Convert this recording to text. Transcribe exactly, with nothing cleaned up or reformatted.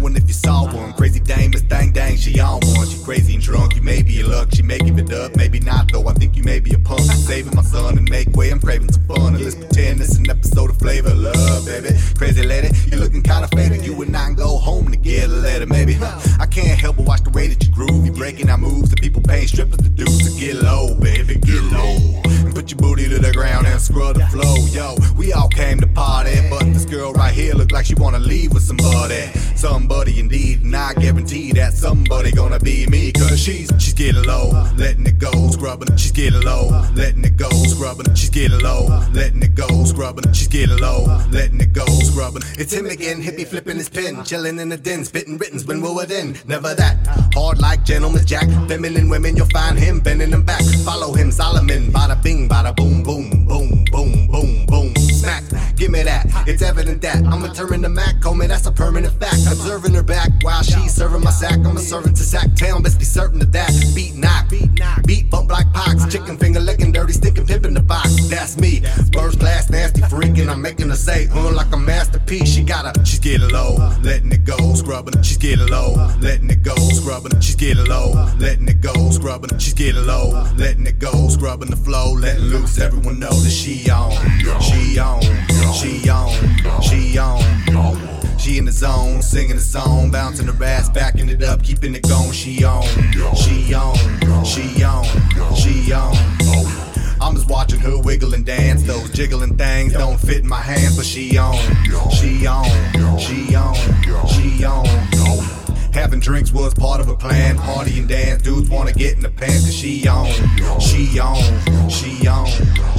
one if you saw one. Crazy dame is dang dang, she on one. She crazy and drunk, you may be in luck. She may give it up, maybe not though. I think you may be a punk. I'm saving my son and make way, I'm craving some fun. And let's pretend it's an episode of Flavor Love, baby. Crazy lady, you're looking kinda faded. You and I can go home to get a letter, maybe. I can't help but watch the way that you groove. You breaking our moves, the people paying strippers to do. So get low, baby, get low. And put your booty to the ground and scrub the flow. Yo, we all came to party, but this girl right here look like she wanna leave with somebody. Somebody indeed, and I guarantee that somebody gonna be me. Cause she's, she's getting low, letting it go, scrubbing. She's getting low, letting it go, scrubbing. She's getting low, letting it go, scrubbing. She's getting low, letting it go, scrubbing. It's him again, hippie flipping his pen, chilling in the den, spitting writtens when we were in. Never that, hard like Gentleman's Jack. Feminine women, you'll find him bending them back. Follow him, Solomon, bada bing, bada boom, boom, boom, boom, boom, boom. Smack, give me that, it's evident that I'm a turn the Mac, homie, that's a permanent fact. Observing her back while she's serving my sack. I'm a servant to Sack Town, best be certain of that. Beat knock, beat bump like pox. Chicken finger licking dirty, stinking pimp in the box. That's me, first class nasty freaking. I'm making her say, uh, like a masterpiece. She got a, she's getting low, letting it go, scrubbing. She's getting low, letting it go, scrubbing. She's getting low, letting it go, scrubbing. She's getting low, letting it go, scrubbing the flow, letting loose. Everyone know that she on, she on, she on, she on. She in the zone, singing the song, bouncing her ass, backing it up, keeping it going. She on, she on, she on, she on. I'm just watching her wiggle and dance. Those jiggling things don't fit in my hands, but she on, she on, she on, she on. Having drinks was part of a plan. Party and dance, dudes wanna get in the pants. Cause she on, she on, she on.